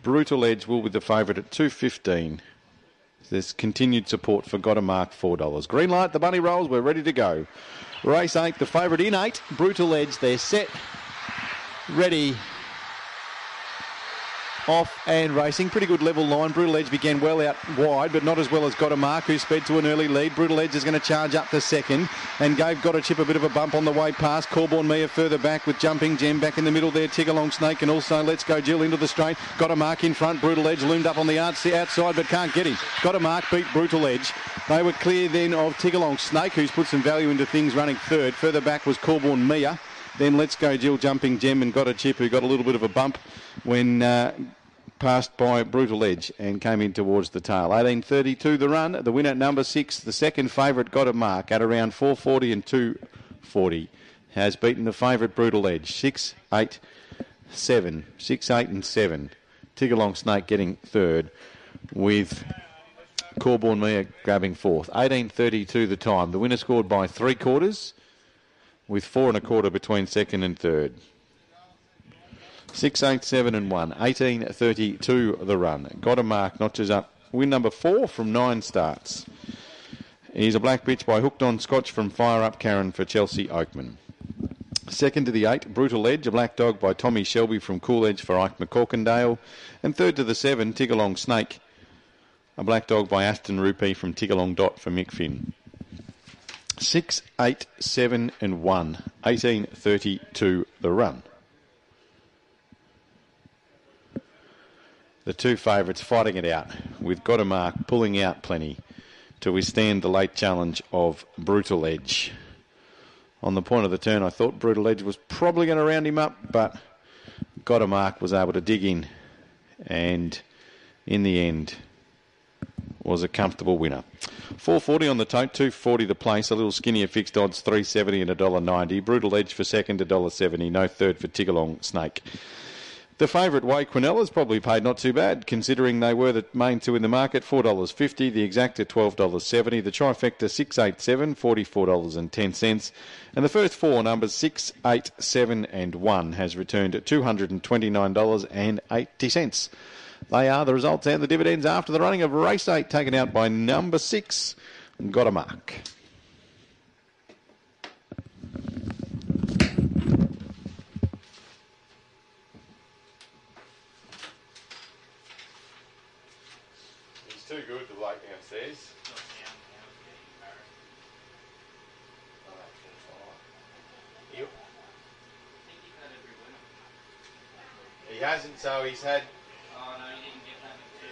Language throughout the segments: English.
Brutal Edge will be the favourite at $2.15. There's continued support for Gotta Mark, $4. Green light, the bunny rolls, we're ready to go. Race 8, the favourite in 8, Brutal Edge. They're set, ready, off and racing. Pretty good level line. Brutal Edge began well out wide, but not as well as Gotta Mark, who sped to an early lead. Brutal Edge is going to charge up to second and gave Gotta Chip a bit of a bump on the way past. Corborn Mia further back with Jumping Gem back in the middle there. Tig-Along Snake and also Let's Go Jill into the straight. Gotta Mark in front. Brutal Edge loomed up on the outside but can't get him. Gotta Mark beat Brutal Edge. They were clear then of Tig-Along Snake, who's put some value into things, running third. Further back was Corborn Mia. Then Let's Go Jill, Jumping Gem and Gotta Chip, who got a little bit of a bump when passed by Brutal Edge and came in towards the tail. 18.32 the run. The winner, number 6, the second favourite, Gotta Mark, at around 4.40 and 2.40, has beaten the favourite Brutal Edge. 6, 8, 7. 6, 8 and 7. Tig-Along Snake getting third, with Corborn Mia grabbing fourth. 18.32 the time. The winner scored by 3/4, with 4 1/4 between second and third. 6, 8, 7 and 1. 18.32 the run. Gotta Mark notches up win number 4 from 9 starts. He's a black bitch by Hooked on Scotch from Fire Up Karen for Chelsea Oakman. Second to the 8, Brutal Edge, a black dog by Tommy Shelby from Cool Edge for Ike McCorkindale. And third to the 7, Tig-Along Snake, a black dog by Aston Rupee from Tig-Along Dot for Mick Finn. 6, 8, 7 and 1. 18.32 the run. The two favourites fighting it out, with Gotta Mark pulling out plenty to withstand the late challenge of Brutal Edge. On the point of the turn, I thought Brutal Edge was probably going to round him up, but Gotta Mark was able to dig in and, in the end, was a comfortable winner. 4.40 on the tote, 2.40 the place, a little skinnier fixed odds, 3.70 and $1.90. Brutal Edge for second, $1.70, no third for Tig-Along Snake. The favourite, Way Quinella, probably paid not too bad, considering they were the main two in the market, $4.50, the exacta $12.70, the trifecta 6, 8, 7, $44.10, and the first 4 numbers 6, 8, 7 and 1 has returned $229.80. They are the results and the dividends after the running of race 8, taken out by number 6, Gotta Mark. Too good to like downstairs. Yep. He hasn't, so he's had. Oh no, he didn't get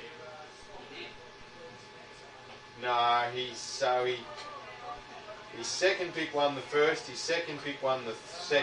that. No, his second pick won the first. His second pick won the